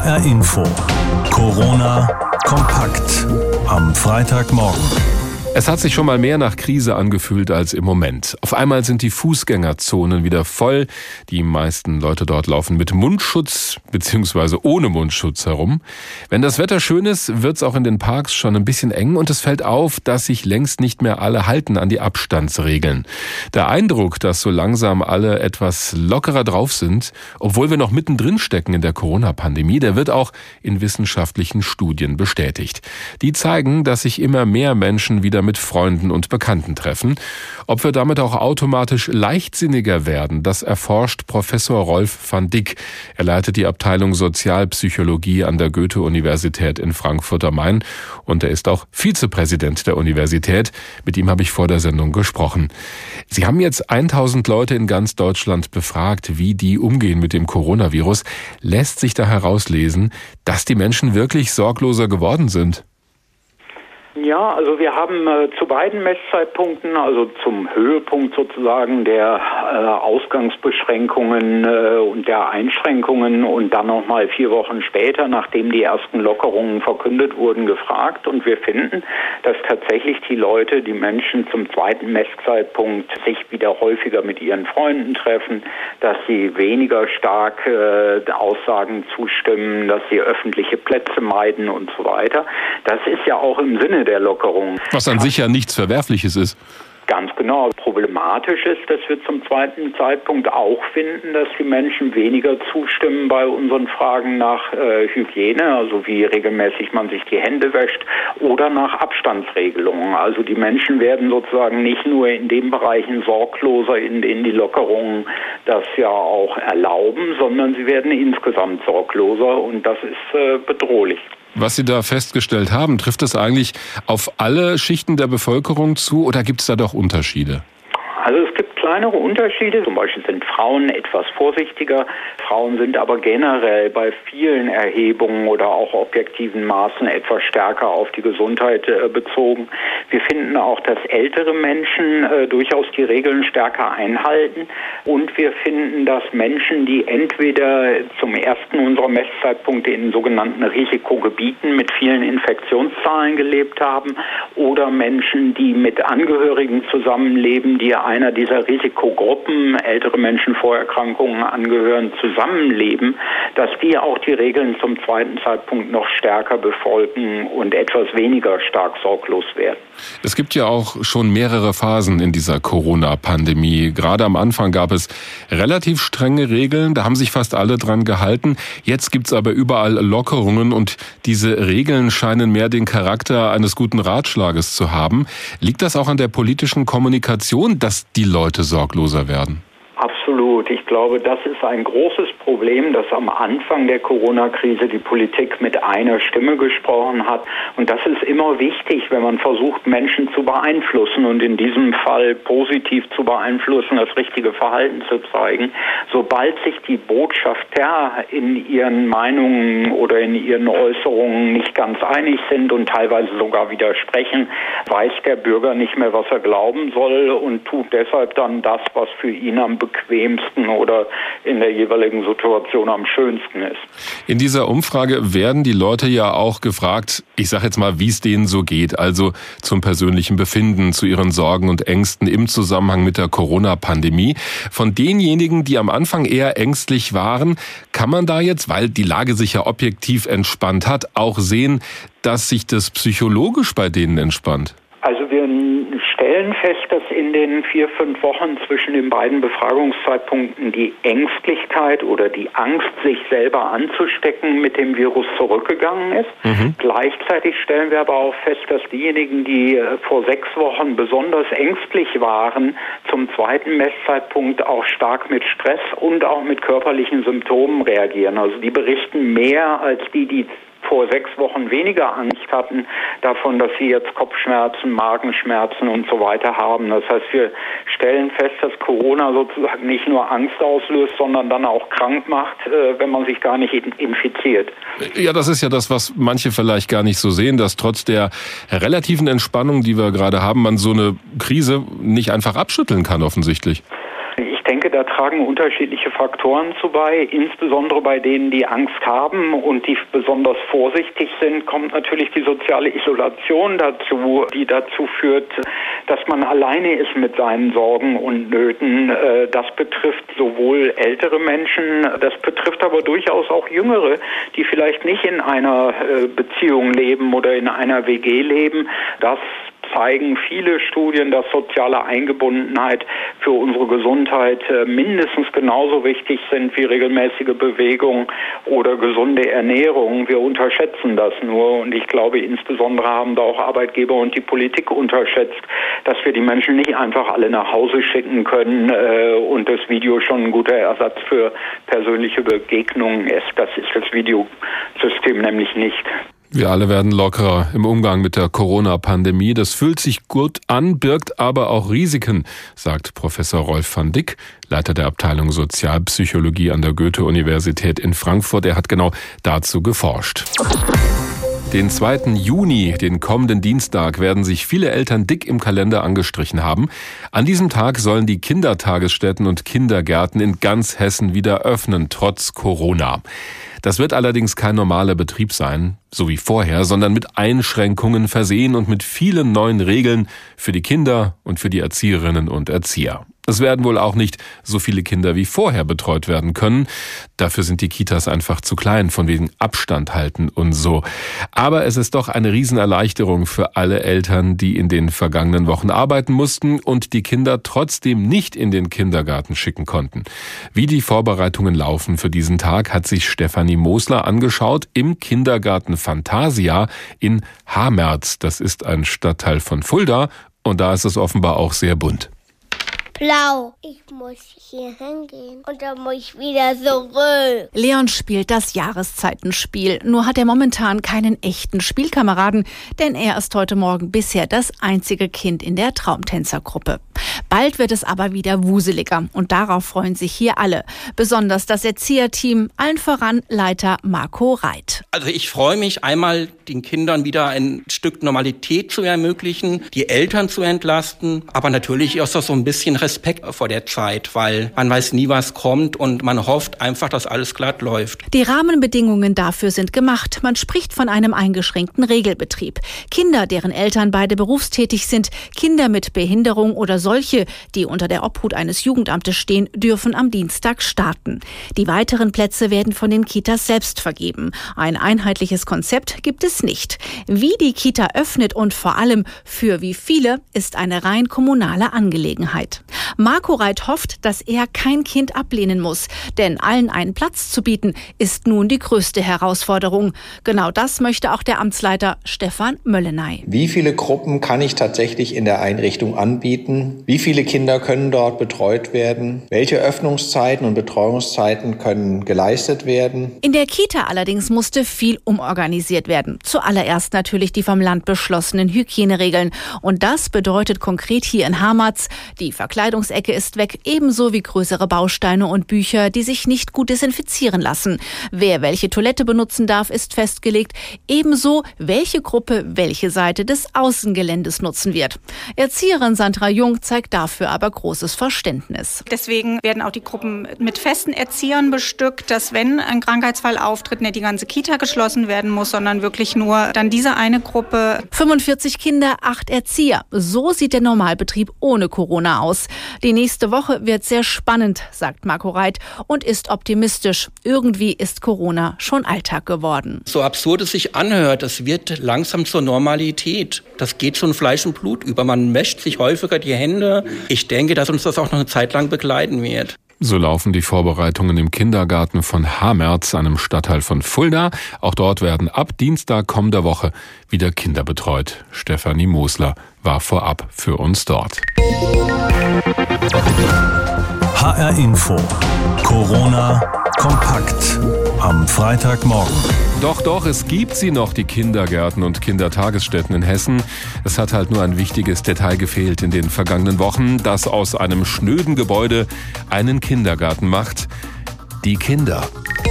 HR Info. Corona kompakt am Freitagmorgen. Es hat sich schon mal mehr nach Krise angefühlt als im Moment. Auf einmal sind die Fußgängerzonen wieder voll. Die meisten Leute dort laufen mit Mundschutz bzw. ohne Mundschutz herum. Wenn das Wetter schön ist, wird's auch in den Parks schon ein bisschen eng und es fällt auf, dass sich längst nicht mehr alle halten an die Abstandsregeln. Der Eindruck, dass so langsam alle etwas lockerer drauf sind, obwohl wir noch mittendrin stecken in der Corona-Pandemie, der wird auch in wissenschaftlichen Studien bestätigt. Die zeigen, dass sich immer mehr Menschen wieder mit Freunden und Bekannten treffen. Ob wir damit auch automatisch leichtsinniger werden, das erforscht Professor Rolf van Dijk. Er leitet die Abteilung Sozialpsychologie an der Goethe-Universität in Frankfurt am Main und er ist auch Vizepräsident der Universität. Mit ihm habe ich vor der Sendung gesprochen. Sie haben jetzt 1000 Leute in ganz Deutschland befragt, wie die umgehen mit dem Coronavirus. Lässt sich da herauslesen, dass die Menschen wirklich sorgloser geworden sind? Ja, also wir haben zu beiden Messzeitpunkten, also zum Höhepunkt sozusagen der Ausgangsbeschränkungen und der Einschränkungen und dann nochmal 4 Wochen später, nachdem die ersten Lockerungen verkündet wurden, gefragt. Und wir finden, dass tatsächlich die Menschen zum zweiten Messzeitpunkt sich wieder häufiger mit ihren Freunden treffen, dass sie weniger stark Aussagen zustimmen, dass sie öffentliche Plätze meiden und so weiter. Das ist ja auch im Sinne der Lockerung. Was an sich ja nichts Verwerfliches ist. Ganz genau. Problematisch ist, dass wir zum zweiten Zeitpunkt auch finden, dass die Menschen weniger zustimmen bei unseren Fragen nach Hygiene, also wie regelmäßig man sich die Hände wäscht, oder nach Abstandsregelungen. Also die Menschen werden sozusagen nicht nur in den Bereichen sorgloser, in denen die Lockerungen das ja auch erlauben, sondern sie werden insgesamt sorgloser und das ist bedrohlich. Was Sie da festgestellt haben, trifft es eigentlich auf alle Schichten der Bevölkerung zu oder gibt es da doch Unterschiede? Also es gibt kleinere Unterschiede. Zum Beispiel sind Frauen etwas vorsichtiger. Frauen sind aber generell bei vielen Erhebungen oder auch objektiven Maßen etwas stärker auf die Gesundheit bezogen. Wir finden auch, dass ältere Menschen durchaus die Regeln stärker einhalten. Und wir finden, dass Menschen, die entweder zum ersten unserer Messzeitpunkte in sogenannten Risikogebieten mit vielen Infektionszahlen gelebt haben oder Menschen, die mit Angehörigen zusammenleben, die einer dieser Risikogruppen, ältere Menschen Vorerkrankungen angehören, zusammenleben, dass die auch die Regeln zum zweiten Zeitpunkt noch stärker befolgen und etwas weniger stark sorglos werden. Es gibt ja auch schon mehrere Phasen in dieser Corona-Pandemie. Gerade am Anfang gab es relativ strenge Regeln, da haben sich fast alle dran gehalten. Jetzt gibt's aber überall Lockerungen und diese Regeln scheinen mehr den Charakter eines guten Ratschlages zu haben. Liegt das auch an der politischen Kommunikation, dass die Leute sorgloser werden? Absolut. Ich glaube, das ist ein großes Problem, dass am Anfang der Corona-Krise die Politik mit einer Stimme gesprochen hat. Und das ist immer wichtig, wenn man versucht, Menschen zu beeinflussen und in diesem Fall positiv zu beeinflussen, das richtige Verhalten zu zeigen. Sobald sich die Botschafter in ihren Meinungen oder in ihren Äußerungen nicht ganz einig sind und teilweise sogar widersprechen, weiß der Bürger nicht mehr, was er glauben soll und tut deshalb dann das, was für ihn am bequemsten oder in der jeweiligen Situation am schönsten ist. In dieser Umfrage werden die Leute ja auch gefragt, ich sage jetzt mal, wie es denen so geht, also zum persönlichen Befinden, zu ihren Sorgen und Ängsten im Zusammenhang mit der Corona-Pandemie. Von denjenigen, die am Anfang eher ängstlich waren, kann man da jetzt, weil die Lage sich ja objektiv entspannt hat, auch sehen, dass sich das psychologisch bei denen entspannt? Also wir stellen fest, dass in den 4-5 Wochen zwischen den beiden Befragungszeitpunkten die Ängstlichkeit oder die Angst, sich selber anzustecken, mit dem Virus zurückgegangen ist. Gleichzeitig stellen wir aber auch fest, dass diejenigen, die vor 6 Wochen besonders ängstlich waren, zum zweiten Messzeitpunkt auch stark mit Stress und auch mit körperlichen Symptomen reagieren. Also die berichten mehr als die vor 6 Wochen weniger Angst hatten davon, dass sie jetzt Kopfschmerzen, Magenschmerzen und so weiter haben. Das heißt, wir stellen fest, dass Corona sozusagen nicht nur Angst auslöst, sondern dann auch krank macht, wenn man sich gar nicht infiziert. Ja, das ist ja das, was manche vielleicht gar nicht so sehen, dass trotz der relativen Entspannung, die wir gerade haben, man so eine Krise nicht einfach abschütteln kann offensichtlich. Ich denke, denke, da tragen unterschiedliche Faktoren zu bei. Insbesondere bei denen, die Angst haben und die besonders vorsichtig sind, kommt natürlich die soziale Isolation dazu, die dazu führt, dass man alleine ist mit seinen Sorgen und Nöten. Das betrifft sowohl ältere Menschen, das betrifft aber durchaus auch Jüngere, die vielleicht nicht in einer Beziehung leben oder in einer WG leben. Das zeigen viele Studien, dass soziale Eingebundenheit für unsere Gesundheit mindestens genauso wichtig sind wie regelmäßige Bewegung oder gesunde Ernährung. Wir unterschätzen das nur und ich glaube, insbesondere haben da auch Arbeitgeber und die Politik unterschätzt, dass wir die Menschen nicht einfach alle nach Hause schicken können und das Video schon ein guter Ersatz für persönliche Begegnungen ist. Das ist das Videosystem nämlich nicht. Wir alle werden lockerer im Umgang mit der Corona-Pandemie. Das fühlt sich gut an, birgt aber auch Risiken, sagt Professor Rolf van Dick, Leiter der Abteilung Sozialpsychologie an der Goethe-Universität in Frankfurt. Er hat genau dazu geforscht. Den 2. Juni, den kommenden Dienstag, werden sich viele Eltern dick im Kalender angestrichen haben. An diesem Tag sollen die Kindertagesstätten und Kindergärten in ganz Hessen wieder öffnen, trotz Corona. Das wird allerdings kein normaler Betrieb sein, so wie vorher, sondern mit Einschränkungen versehen und mit vielen neuen Regeln für die Kinder und für die Erzieherinnen und Erzieher. Es werden wohl auch nicht so viele Kinder wie vorher betreut werden können. Dafür sind die Kitas einfach zu klein, von wegen Abstand halten und so. Aber es ist doch eine Riesenerleichterung für alle Eltern, die in den vergangenen Wochen arbeiten mussten und die Kinder trotzdem nicht in den Kindergarten schicken konnten. Wie die Vorbereitungen laufen für diesen Tag, hat sich Stefanie Mosler angeschaut im Kindergarten Fantasia in Hamerz. Das ist ein Stadtteil von Fulda und da ist es offenbar auch sehr bunt. Blau. Ich muss hier hingehen und dann muss ich wieder zurück. Leon spielt das Jahreszeitenspiel. Nur hat er momentan keinen echten Spielkameraden, denn er ist heute Morgen bisher das einzige Kind in der Traumtänzergruppe. Bald wird es aber wieder wuseliger und darauf freuen sich hier alle. Besonders das Erzieherteam, allen voran Leiter Marco Reit. Also ich freue mich, einmal den Kindern wieder ein Stück Normalität zu ermöglichen, die Eltern zu entlasten, aber natürlich ist das so ein bisschen Respekt vor der Zeit, weil man weiß nie, was kommt und man hofft einfach, dass alles glatt läuft. Die Rahmenbedingungen dafür sind gemacht. Man spricht von einem eingeschränkten Regelbetrieb. Kinder, deren Eltern beide berufstätig sind, Kinder mit Behinderung oder solche, die unter der Obhut eines Jugendamtes stehen, dürfen am Dienstag starten. Die weiteren Plätze werden von den Kitas selbst vergeben. Ein einheitliches Konzept gibt es nicht. Wie die Kita öffnet und vor allem für wie viele, ist eine rein kommunale Angelegenheit. Marco Reit hofft, dass er kein Kind ablehnen muss, denn allen einen Platz zu bieten, ist nun die größte Herausforderung. Genau das möchte auch der Amtsleiter Stefan Möllenay. Wie viele Gruppen kann ich tatsächlich in der Einrichtung anbieten? Wie viele Kinder können dort betreut werden? Welche Öffnungszeiten und Betreuungszeiten können geleistet werden? In der Kita allerdings musste viel umorganisiert werden. Zuallererst natürlich die vom Land beschlossenen Hygieneregeln. Und das bedeutet konkret hier in Hamerz, die Verkleidungsecke ist weg, ebenso wie größere Bausteine und Bücher, die sich nicht gut desinfizieren lassen. Wer welche Toilette benutzen darf, ist festgelegt. Ebenso, welche Gruppe welche Seite des Außengeländes nutzen wird. Erzieherin Sandra Jung zeigt dafür aber großes Verständnis. Deswegen werden auch die Gruppen mit festen Erziehern bestückt, dass wenn ein Krankheitsfall auftritt, nicht die ganze Kita geschlossen werden muss, sondern wirklich nur dann diese eine Gruppe. 45 Kinder, 8 Erzieher. So sieht der Normalbetrieb ohne Corona aus. Die nächste Woche wird sehr spannend, sagt Marco Reit und ist optimistisch. Irgendwie ist Corona schon Alltag geworden. So absurd es sich anhört, das wird langsam zur Normalität. Das geht schon Fleisch und Blut über. Man wäscht sich häufiger die Hände. Ich denke, dass uns das auch noch eine Zeit lang begleiten wird. So laufen die Vorbereitungen im Kindergarten von Hamerz, einem Stadtteil von Fulda. Auch dort werden ab Dienstag kommender Woche wieder Kinder betreut. Stefanie Mosler war vorab für uns dort. HR Info. Corona kompakt am Freitagmorgen. Doch, es gibt sie noch, die Kindergärten und Kindertagesstätten in Hessen. Es hat halt nur ein wichtiges Detail gefehlt in den vergangenen Wochen, das aus einem schnöden Gebäude einen Kindergarten macht. Die Kinder.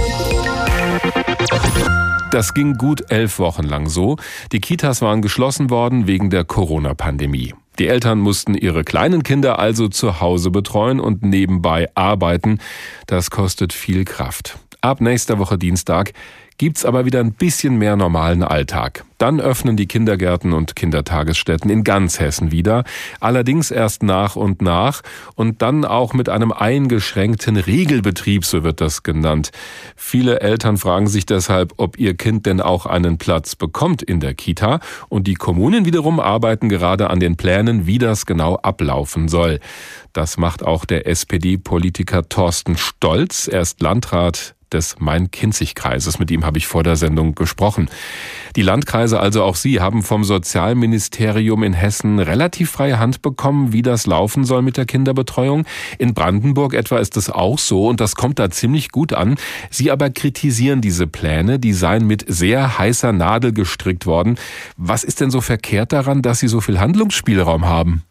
Das ging gut 11 Wochen lang so. Die Kitas waren geschlossen worden wegen der Corona-Pandemie. Die Eltern mussten ihre kleinen Kinder also zu Hause betreuen und nebenbei arbeiten. Das kostet viel Kraft. Ab nächster Woche Dienstag gibt's aber wieder ein bisschen mehr normalen Alltag. Dann öffnen die Kindergärten und Kindertagesstätten in ganz Hessen wieder. Allerdings erst nach und dann auch mit einem eingeschränkten Regelbetrieb, so wird das genannt. Viele Eltern fragen sich deshalb, ob ihr Kind denn auch einen Platz bekommt in der Kita. Und die Kommunen wiederum arbeiten gerade an den Plänen, wie das genau ablaufen soll. Das macht auch der SPD-Politiker Thorsten Stolz. Er ist Landrat des Main-Kinzig-Kreises. Mit ihm habe ich vor der Sendung gesprochen. Die Landkreise, also auch Sie, haben vom Sozialministerium in Hessen relativ freie Hand bekommen, wie das laufen soll mit der Kinderbetreuung. In Brandenburg etwa ist es auch so und das kommt da ziemlich gut an. Sie aber kritisieren diese Pläne, die seien mit sehr heißer Nadel gestrickt worden. Was ist denn so verkehrt daran, dass Sie so viel Handlungsspielraum haben?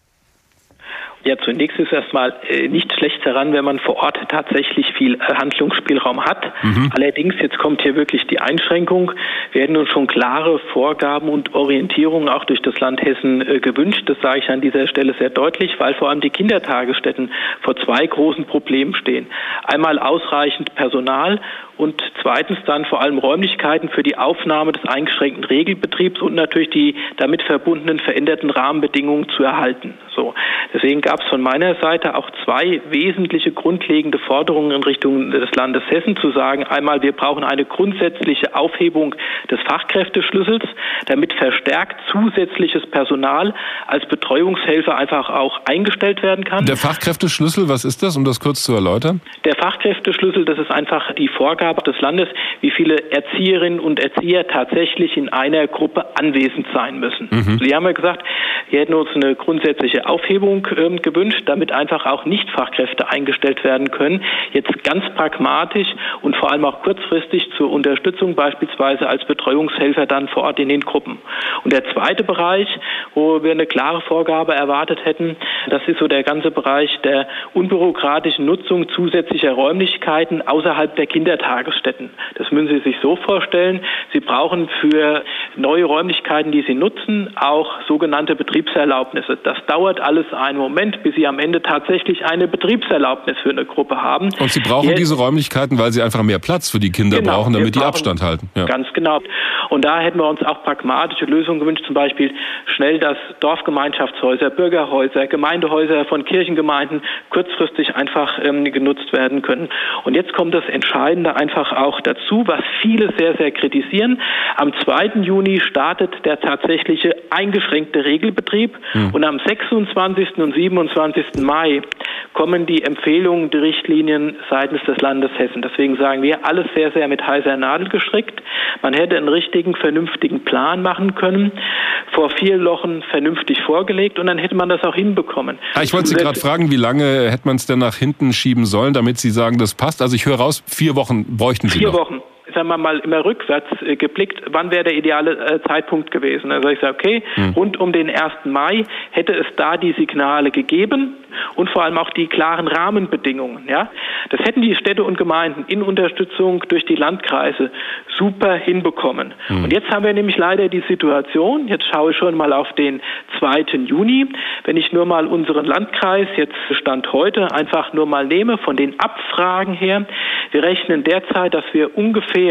Ja, zunächst ist erstmal nicht schlecht daran, wenn man vor Ort tatsächlich viel Handlungsspielraum hat. Allerdings, jetzt kommt hier wirklich die Einschränkung. Wir hätten uns schon klare Vorgaben und Orientierungen auch durch das Land Hessen gewünscht. Das sage ich an dieser Stelle sehr deutlich, weil vor allem die Kindertagesstätten vor zwei großen Problemen stehen. Einmal ausreichend Personal und zweitens dann vor allem Räumlichkeiten für die Aufnahme des eingeschränkten Regelbetriebs und natürlich die damit verbundenen veränderten Rahmenbedingungen zu erhalten. So. Deswegen gab es von meiner Seite auch zwei wesentliche grundlegende Forderungen in Richtung des Landes Hessen, zu sagen, einmal, wir brauchen eine grundsätzliche Aufhebung des Fachkräfteschlüssels, damit verstärkt zusätzliches Personal als Betreuungshelfer einfach auch eingestellt werden kann. Der Fachkräfteschlüssel, was ist das, um das kurz zu erläutern? Der Fachkräfteschlüssel, das ist einfach die Vorgabe des Landes, wie viele Erzieherinnen und Erzieher tatsächlich in einer Gruppe anwesend sein müssen. Sie haben ja gesagt, wir hätten uns eine grundsätzliche Aufhebung gewünscht, damit einfach auch Nicht-Fachkräfte eingestellt werden können. Jetzt ganz pragmatisch und vor allem auch kurzfristig zur Unterstützung, beispielsweise als Betreuungshelfer dann vor Ort in den Gruppen. Und der zweite Bereich, wo wir eine klare Vorgabe erwartet hätten, das ist so der ganze Bereich der unbürokratischen Nutzung zusätzlicher Räumlichkeiten außerhalb der Kindertagesstätten. Das müssen Sie sich so vorstellen. Sie brauchen für neue Räumlichkeiten, die Sie nutzen, auch sogenannte Betriebserlaubnisse. Das dauert alles einen Moment, bis Sie am Ende tatsächlich eine Betriebserlaubnis für eine Gruppe haben. Und Sie brauchen diese Räumlichkeiten, weil Sie einfach mehr Platz für die Kinder brauchen, damit die Abstand halten. Ja. Ganz genau. Und da hätten wir uns auch pragmatische Lösungen gewünscht, zum Beispiel schnell, dass Dorfgemeinschaftshäuser, Bürgerhäuser, Gemeindehäuser von Kirchengemeinden kurzfristig einfach genutzt werden können. Und jetzt kommt das Entscheidende einfach auch dazu, was viele sehr, sehr kritisieren. Am 2. Juni startet der tatsächliche eingeschränkte Regelbetrieb und am 26. und 27. Mai kommen die Empfehlungen, die Richtlinien seitens des Landes Hessen. Deswegen sagen wir, alles sehr, sehr mit heißer Nadel gestrickt. Man hätte einen richtigen, vernünftigen Plan machen können, vor 4 Wochen vernünftig vorgelegt und dann hätte man das auch hinbekommen. Ich wollte Sie gerade fragen, wie lange hätte man es denn nach hinten schieben sollen, damit Sie sagen, das passt? Also ich höre raus, 4 Wochen bräuchten Sie noch. 4 Wochen. Sagen wir mal immer rückwärts geblickt, wann wäre der ideale Zeitpunkt gewesen? Also ich sage, okay, rund um den 1. Mai hätte es da die Signale gegeben und vor allem auch die klaren Rahmenbedingungen. Ja, das hätten die Städte und Gemeinden in Unterstützung durch die Landkreise super hinbekommen. Und jetzt haben wir nämlich leider die Situation, jetzt schaue ich schon mal auf den 2. Juni, wenn ich nur mal unseren Landkreis, jetzt Stand heute, einfach nur mal nehme, von den Abfragen her, wir rechnen derzeit, dass wir ungefähr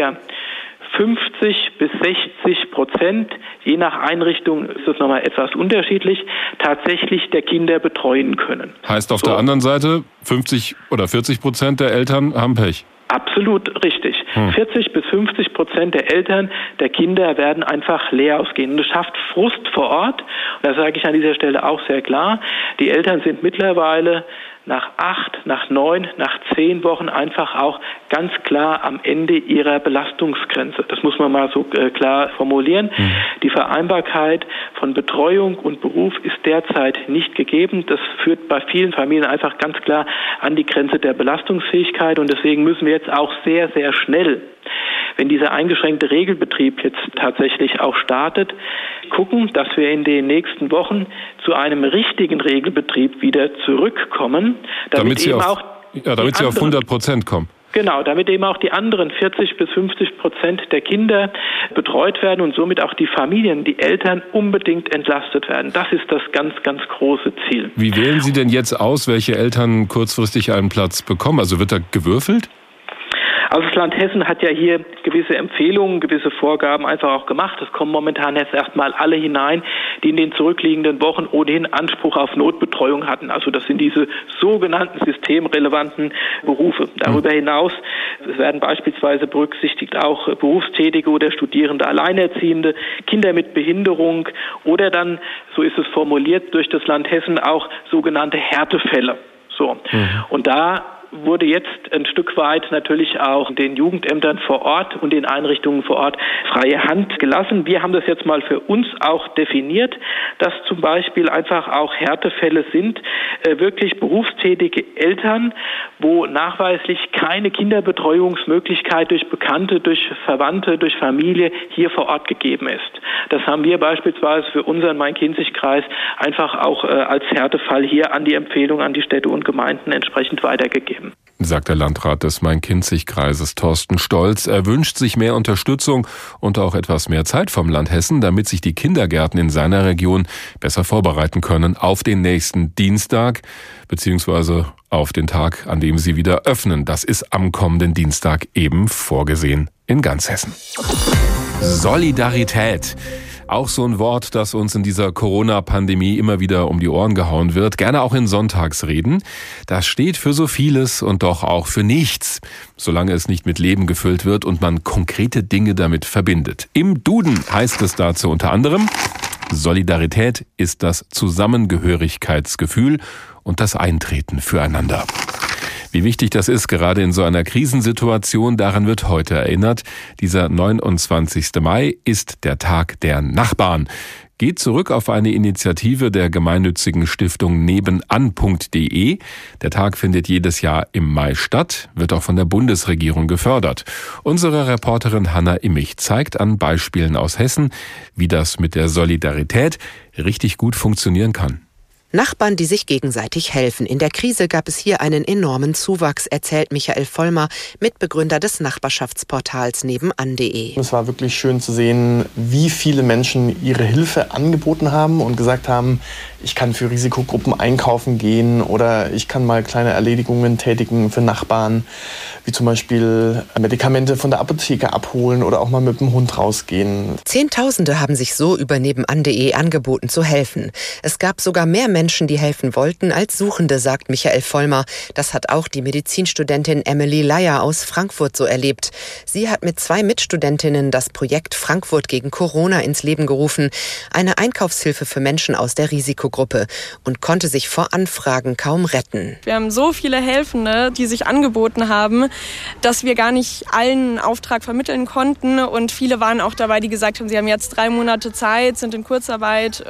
50-60%, je nach Einrichtung ist das nochmal etwas unterschiedlich, tatsächlich der Kinder betreuen können. Heißt auf der anderen Seite, 50 oder 40% der Eltern haben Pech. Absolut richtig. 40-50% der Eltern, der Kinder werden einfach leer ausgehen. Und das schafft Frust vor Ort. Und das sage ich an dieser Stelle auch sehr klar. Die Eltern sind mittlerweile nach 8, nach 9, nach 10 Wochen einfach auch ganz klar am Ende ihrer Belastungsgrenze. Das muss man mal so klar formulieren. Die Vereinbarkeit von Betreuung und Beruf ist derzeit nicht gegeben. Das führt bei vielen Familien einfach ganz klar an die Grenze der Belastungsfähigkeit. Und deswegen müssen wir jetzt auch sehr, sehr schnell, wenn dieser eingeschränkte Regelbetrieb jetzt tatsächlich auch startet, gucken, dass wir in den nächsten Wochen zu einem richtigen Regelbetrieb wieder zurückkommen, damit Sie auf 100% kommen. Genau, damit eben auch die anderen 40-50% der Kinder betreut werden und somit auch die Familien, die Eltern unbedingt entlastet werden. Das ist das ganz, ganz große Ziel. Wie wählen Sie denn jetzt aus, welche Eltern kurzfristig einen Platz bekommen? Also wird da gewürfelt? Also das Land Hessen hat ja hier gewisse Empfehlungen, gewisse Vorgaben einfach auch gemacht. Es kommen momentan jetzt erstmal alle hinein, die in den zurückliegenden Wochen ohnehin Anspruch auf Notbetreuung hatten. Also das sind diese sogenannten systemrelevanten Berufe. Darüber hinaus werden beispielsweise berücksichtigt auch Berufstätige oder Studierende, Alleinerziehende, Kinder mit Behinderung oder dann, so ist es formuliert, durch das Land Hessen auch sogenannte Härtefälle. Und da wurde jetzt ein Stück weit natürlich auch den Jugendämtern vor Ort und den Einrichtungen vor Ort freie Hand gelassen. Wir haben das jetzt mal für uns auch definiert, dass zum Beispiel einfach auch Härtefälle sind, wirklich berufstätige Eltern, wo nachweislich keine Kinderbetreuungsmöglichkeit durch Bekannte, durch Verwandte, durch Familie hier vor Ort gegeben ist. Das haben wir beispielsweise für unseren Main-Kinzig-Kreis einfach auch als Härtefall hier an die Empfehlung an die Städte und Gemeinden entsprechend weitergegeben. Sagt der Landrat des Main-Kinzig-Kreises Thorsten Stolz. Er wünscht sich mehr Unterstützung und auch etwas mehr Zeit vom Land Hessen, damit sich die Kindergärten in seiner Region besser vorbereiten können auf den nächsten Dienstag, beziehungsweise auf den Tag, an dem sie wieder öffnen. Das ist am kommenden Dienstag eben vorgesehen in ganz Hessen. Solidarität. Auch so ein Wort, das uns in dieser Corona-Pandemie immer wieder um die Ohren gehauen wird, gerne auch in Sonntagsreden. Das steht für so vieles und doch auch für nichts, solange es nicht mit Leben gefüllt wird und man konkrete Dinge damit verbindet. Im Duden heißt es dazu unter anderem: Solidarität ist das Zusammengehörigkeitsgefühl und das Eintreten füreinander. Wie wichtig das ist, gerade in so einer Krisensituation, daran wird heute erinnert. Dieser 29. Mai ist der Tag der Nachbarn. Geht zurück auf eine Initiative der gemeinnützigen Stiftung nebenan.de. Der Tag findet jedes Jahr im Mai statt, wird auch von der Bundesregierung gefördert. Unsere Reporterin Hanna Immich zeigt an Beispielen aus Hessen, wie das mit der Solidarität richtig gut funktionieren kann. Nachbarn, die sich gegenseitig helfen. In der Krise gab es hier einen enormen Zuwachs, erzählt Michael Vollmer, Mitbegründer des Nachbarschaftsportals nebenan.de. Es war wirklich schön zu sehen, wie viele Menschen ihre Hilfe angeboten haben und gesagt haben, ich kann für Risikogruppen einkaufen gehen oder ich kann mal kleine Erledigungen tätigen für Nachbarn, wie zum Beispiel Medikamente von der Apotheke abholen oder auch mal mit dem Hund rausgehen. Zehntausende haben sich so über nebenan.de angeboten zu helfen. Es gab sogar mehr Menschen, die helfen wollten, als Suchende, sagt Michael Vollmer. Das hat auch die Medizinstudentin Emily Leier aus Frankfurt so erlebt. Sie hat mit 2 Mitstudentinnen das Projekt Frankfurt gegen Corona ins Leben gerufen. Eine Einkaufshilfe für Menschen aus der Risikogruppe, und konnte sich vor Anfragen kaum retten. Wir haben so viele Helfende, die sich angeboten haben, dass wir gar nicht allen einen Auftrag vermitteln konnten, und viele waren auch dabei, die gesagt haben, sie haben jetzt 3 Monate Zeit, sind in Kurzarbeit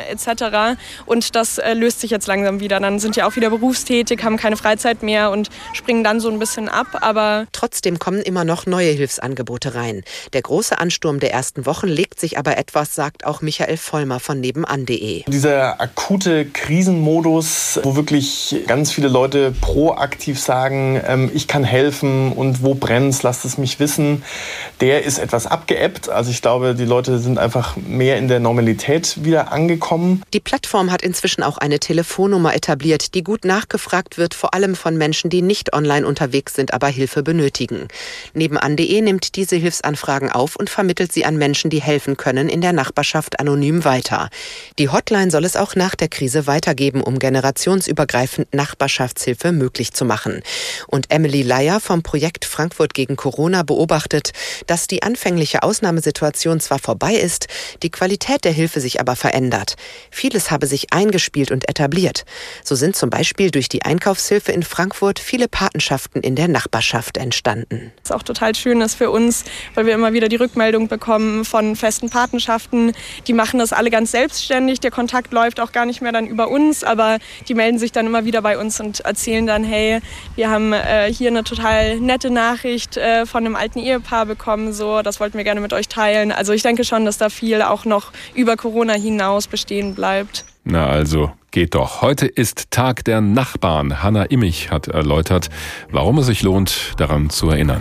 etc. Und das löst sich jetzt langsam wieder. Dann sind ja auch wieder berufstätig, haben keine Freizeit mehr und springen dann so ein bisschen ab. Aber trotzdem kommen immer noch neue Hilfsangebote rein. Der große Ansturm der ersten Wochen legt sich aber etwas, sagt auch Michael Vollmer von nebenan.de. Dieser akute Krisenmodus, wo wirklich ganz viele Leute proaktiv sagen, ich kann helfen und wo brennt's, lasst es mich wissen, der ist etwas abgeebbt. Also ich glaube, die Leute sind einfach mehr in der Normalität wieder angekommen. Die Plattform hat inzwischen auch eine Telefonnummer etabliert, die gut nachgefragt wird, vor allem von Menschen, die nicht online unterwegs sind, aber Hilfe benötigen. Nebenan.de nimmt diese Hilfsanfragen auf und vermittelt sie an Menschen, die helfen können, in der Nachbarschaft anonym weiter. Die Hotline soll es auch nach der Krise weitergeben, um generationsübergreifend Nachbarschaftshilfe möglich zu machen. Und Emily Leier vom Projekt Frankfurt gegen Corona beobachtet, dass die anfängliche Ausnahmesituation zwar vorbei ist, die Qualität der Hilfe sich aber verändert. Vieles habe sich eingespielt und etabliert. So sind zum Beispiel durch die Einkaufshilfe in Frankfurt viele Patenschaften in der Nachbarschaft entstanden. Was auch total schön ist für uns, weil wir immer wieder die Rückmeldung bekommen von festen Patenschaften. Die machen das alle ganz selbstständig. Der Kontakt läuft auch gar nicht mehr dann über uns, aber die melden sich dann immer wieder bei uns und erzählen dann, hey, wir haben hier eine total nette Nachricht von einem alten Ehepaar bekommen, so, das wollten wir gerne mit euch teilen. Also ich denke schon, dass da viel auch noch über Corona hinaus bestehen bleibt. Na also, geht doch. Heute ist Tag der Nachbarn. Hanna Immich hat erläutert, warum es sich lohnt, daran zu erinnern.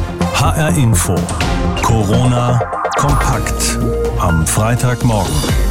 HR Info. Corona kompakt am Freitagmorgen.